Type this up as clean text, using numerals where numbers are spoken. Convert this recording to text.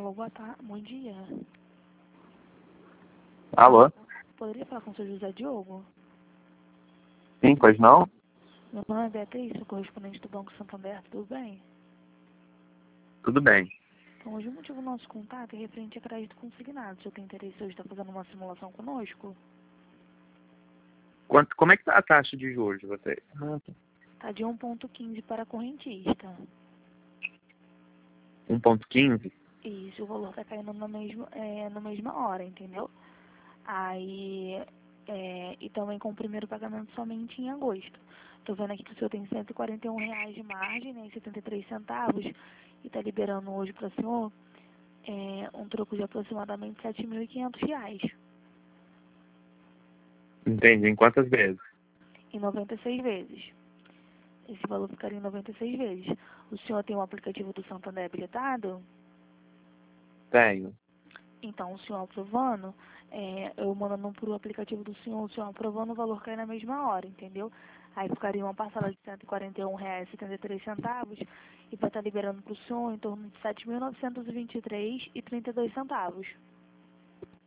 Alô, bom dia. Alô? Poderia falar com o seu José Diogo? Sim, pois não? Meu nome é Beatriz, sou correspondente do Banco Santander, tudo bem? Tudo bem. Então, hoje o motivo do nosso contato é referente a crédito consignado. Se eu tenho interesse hoje está fazendo uma simulação conosco, Como é que tá a taxa de juros de vocês? está de 1,15 para correntista. 1,15? E se o valor está caindo na mesma hora, entendeu? Aí, e também com o primeiro pagamento somente em agosto. Estou vendo aqui que o senhor tem R$ 141 de margem, né, e 73 centavos, e está liberando hoje para o senhor um troco de aproximadamente R$ 7.500, Entendi. Em quantas vezes? em 96 vezes. Esse valor ficaria em 96 vezes. O senhor tem um aplicativo do Santander habilitado? Tenho. Então, o senhor aprovando, eu mandando pro aplicativo do senhor, o senhor aprovando, o valor cai na mesma hora, entendeu? Aí ficaria uma parcela de R$ 141,73 e vai estar liberando para o senhor em torno de R$ 7.923,32.